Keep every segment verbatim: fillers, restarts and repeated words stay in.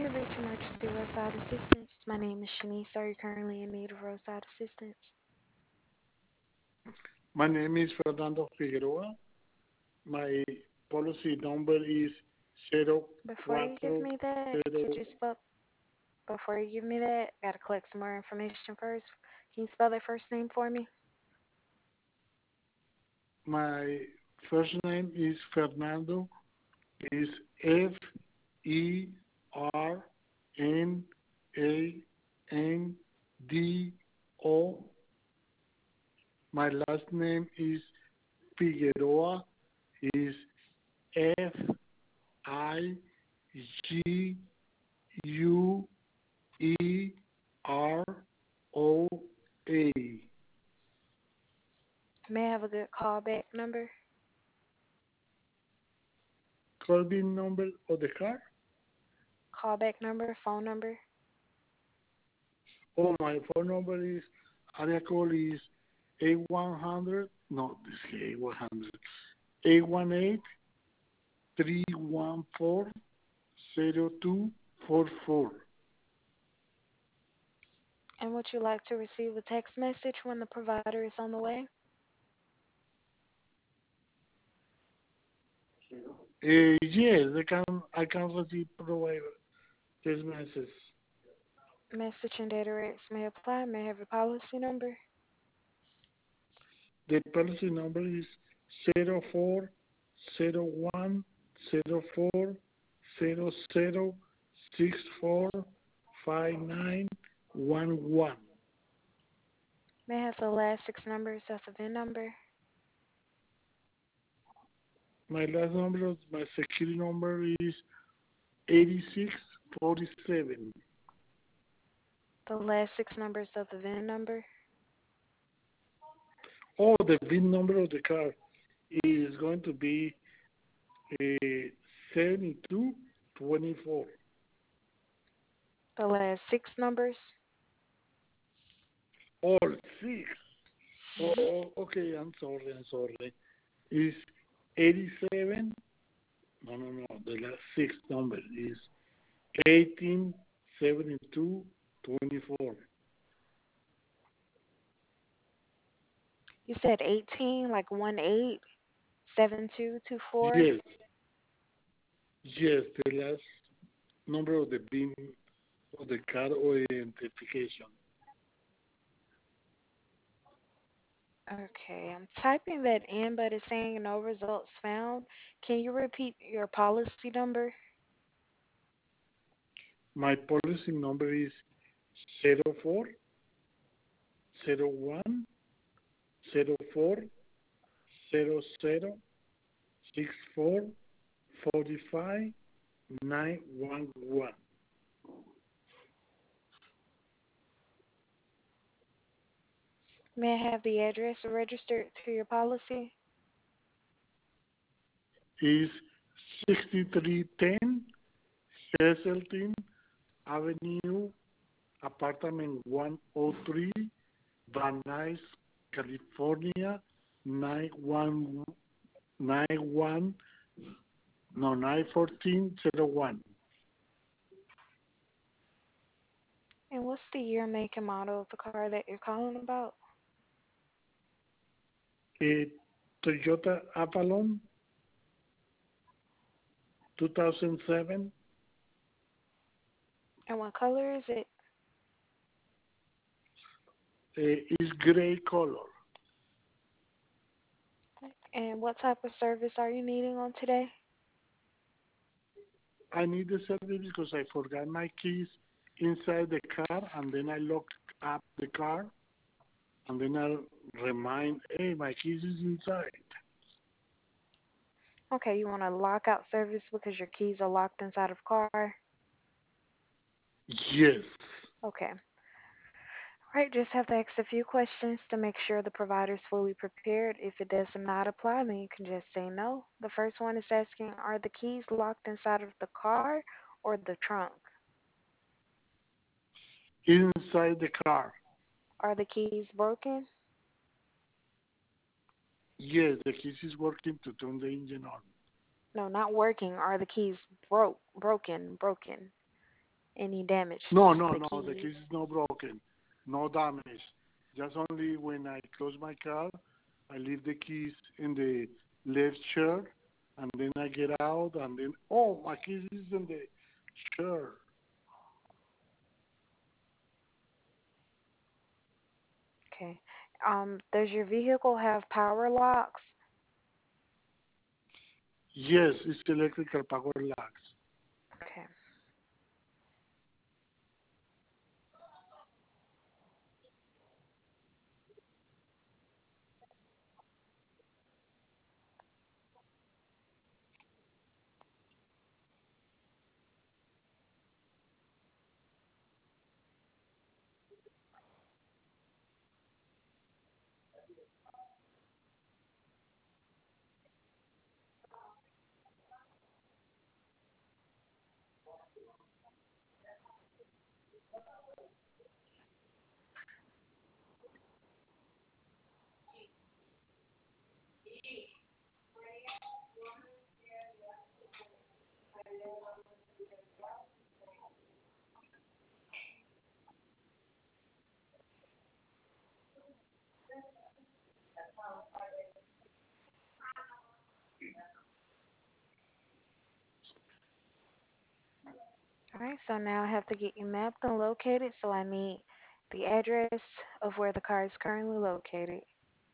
You're reaching Emergency Roadside Assistance. My name is Shanice. Are you currently in need of roadside assistance? My name is Fernando Figueroa. My policy number is zero Before you give cuatro me that, could you zero. spell? Before you give me that, gotta collect some more information first. Can you spell that first name for me? My first name is Fernando. Is F E R N A N D O. My last name is Figueroa. Is F I G U E R O A. May I have a good callback number? Calling number of the car? Callback number, phone number. Oh, my phone number is area code is eight one hundred. No, this is eight one hundred. eight one eight three one four zero two four four. And would you like to receive a text message when the provider is on the way? Uh, yes, I can I can receive provide this message. Message and data rates may apply. May I have your policy number? The policy number is zero four zero one zero four zero zero six four five nine one one. May I have the last six numbers of the V I N number? My last number of my security number is eighty six forty seven. The last six numbers of the V I N number? Oh, the V I N number of the car is going to be uh, seventy two twenty four. The last six numbers? All six. Oh, Mm-hmm. oh, okay, I'm sorry, I'm sorry. Is eighty seven. No, no, no. The last six number is eighteen seventy two twenty four. You said eighteen, like one eight seven two two four. Yes, yes. The last number of the V I N of the car or identification. Okay, I'm typing that in, but it's saying no results found. Can you repeat your policy number? My policy number is zero four zero one zero four zero zero six four forty five nine one one. May I have the address registered to your policy? Is sixty three ten Heseltine Avenue, apartment one oh three, Van Nuys, California, nine one nine one no nine fourteen zero one. And what's the year, make, and model of the car that you're calling about? A Toyota Avalon two thousand seven And what color is it? uh, is gray color. And what type of service are you needing on today? I need the service because I forgot my keys inside the car and then I locked up the car and then I remind, hey, my keys is inside. Okay, you want a lockout service because your keys are locked inside of car? Yes. Okay. Right, just have to ask a few questions to make sure the provider is fully prepared. If it does not apply, then you can just say no. The first one is asking, are the keys locked inside of the car or the trunk? Inside the car. Are the keys broken? Yes, the keys is working to turn the engine on. No, not working. Are the keys broke, broken, broken? Any damage No, to no, the no, the keys? keys is not broken, no damage. Just only when I close my car, I leave the keys in the left shirt, and then I get out, and then oh, my keys is in the shirt. Okay. Um, does your vehicle have power locks? Yes, it's electrical power locks. Okay. All right, so now I have to get you mapped and located, so I need the address of where the car is currently located.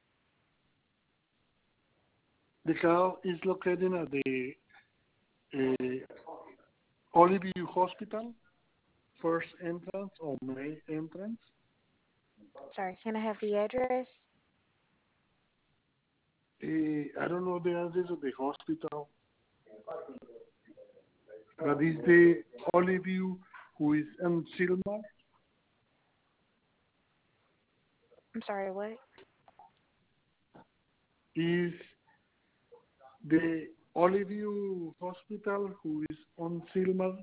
The car is located at the uh, Olive View Hospital, first entrance or main entrance. Sorry, can I have the address? Uh, I don't know the address of the hospital, but it's the Olive View who is in Silmar. I'm sorry, what? Is the Olive View Hospital who is on Silmar.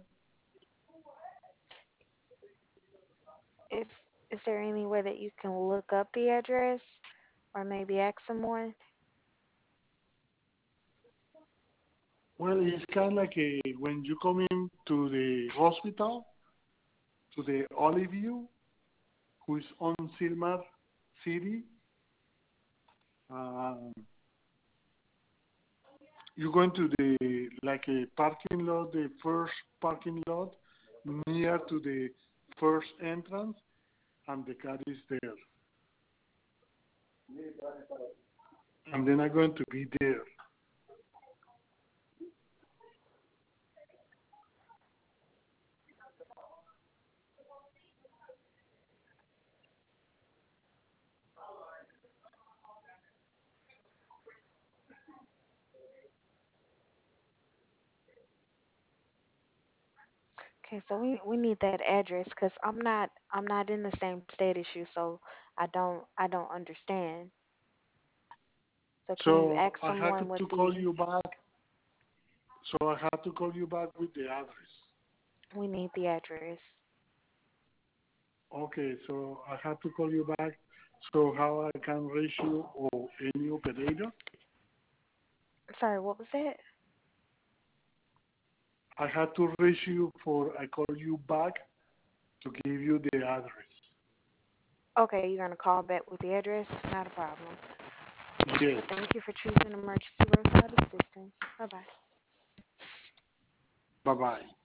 If is there any way that you can look up the address or maybe ask someone? Well, it's kind of like a, when you come in to the hospital, to the Olive View, who is on Silmar City. Uh, you go into the like a parking lot, the first parking lot near to the first entrance, and the car is there. And then I'm going to be there. Okay, so we we need that address because I'm not I'm not in the same state as you, so I don't I don't understand. So can you So ask I had someone to, what to call the you back. So I had to call you back with the address. we need the address. Okay, so I have to call you back. So how I can reach you or any operator? Sorry, what was that? I had to reach you for I call you back to give you the address. Okay, you're gonna call back with the address. Not a problem. Yes. But thank you for choosing emergency roadside assistance. Bye bye. Bye bye.